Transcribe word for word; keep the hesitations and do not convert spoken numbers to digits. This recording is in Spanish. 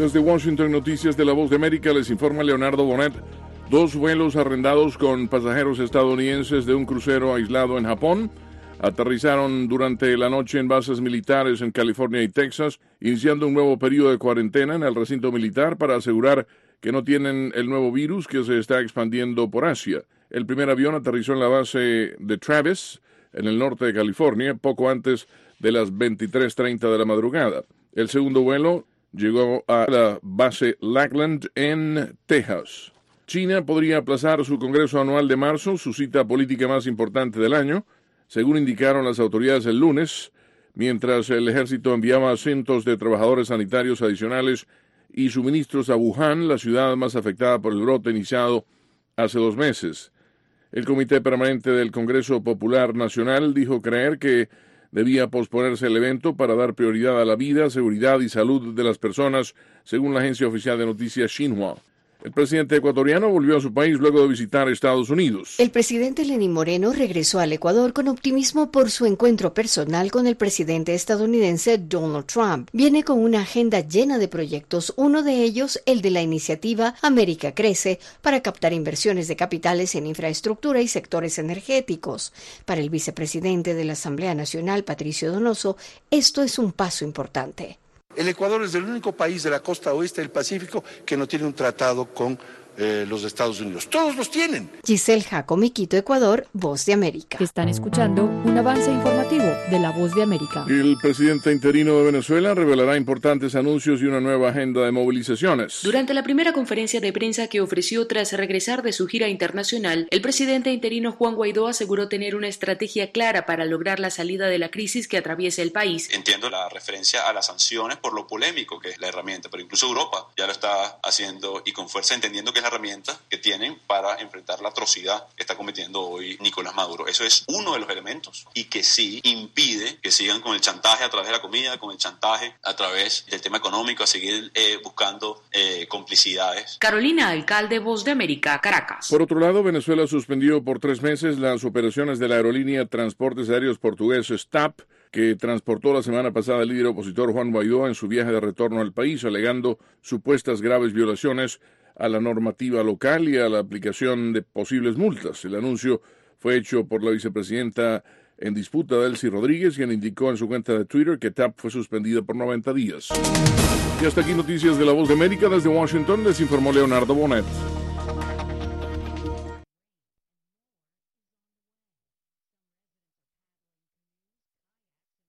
Desde Washington, Noticias de la Voz de América, les informa Leonardo Bonet. Dos vuelos arrendados con pasajeros estadounidenses de un crucero aislado en Japón aterrizaron durante la noche en bases militares en California y Texas, iniciando un nuevo periodo de cuarentena en el recinto militar para asegurar que no tienen el nuevo virus que se está expandiendo por Asia. El primer avión aterrizó en la base de Travis, en el norte de California, poco antes de las veintitrés treinta de la madrugada. El segundo vuelo llegó a la base Lackland en Texas. China podría aplazar su Congreso Anual de marzo, su cita política más importante del año, según indicaron las autoridades el lunes, mientras el ejército enviaba a cientos de trabajadores sanitarios adicionales y suministros a Wuhan, la ciudad más afectada por el brote iniciado hace dos meses. El Comité Permanente del Congreso Popular Nacional dijo creer que debía posponerse el evento para dar prioridad a la vida, seguridad y salud de las personas, según la agencia oficial de noticias Xinhua. El presidente ecuatoriano volvió a su país luego de visitar Estados Unidos. El presidente Lenín Moreno regresó al Ecuador con optimismo por su encuentro personal con el presidente estadounidense Donald Trump. Viene con una agenda llena de proyectos, uno de ellos el de la iniciativa América Crece, para captar inversiones de capitales en infraestructura y sectores energéticos. Para el vicepresidente de la Asamblea Nacional, Patricio Donoso, esto es un paso importante. El Ecuador es el único país de la costa oeste del Pacífico que no tiene un tratado con eh, los Estados Unidos. Todos los tienen. Giselle Jacome, Quito, Ecuador, Voz de América. Están escuchando un avance informativo de la Voz de América. El presidente interino de Venezuela revelará importantes anuncios y una nueva agenda de movilizaciones. Durante la primera conferencia de prensa que ofreció tras regresar de su gira internacional, el presidente interino Juan Guaidó aseguró tener una estrategia clara para lograr la salida de la crisis que atraviesa el país. Entiendo la referencia a las sanciones por lo polémico que es la herramienta, pero incluso Europa ya lo está haciendo y con fuerza, entendiendo que es la herramienta que tienen para enfrentar la atrocidad que está cometiendo hoy Nicolás Maduro. Eso es uno de los elementos y que sí impide que sigan con el chantaje a través de la comida, con el chantaje a través del tema económico, a seguir eh, buscando eh, complicidades. Carolina Alcalde, Voz de América, Caracas. Por otro lado, Venezuela suspendió por tres meses las operaciones de la aerolínea Transportes Aéreos Portugueses T A P, que transportó la semana pasada el líder opositor Juan Guaidó en su viaje de retorno al país, alegando supuestas graves violaciones a la normativa local y a la aplicación de posibles multas. El anuncio fue hecho por la vicepresidenta en disputa, Delcy Rodríguez, quien indicó en su cuenta de Twitter que T A P fue suspendida por noventa días. Y hasta aquí noticias de la Voz de América. Desde Washington les informó Leonardo Bonet.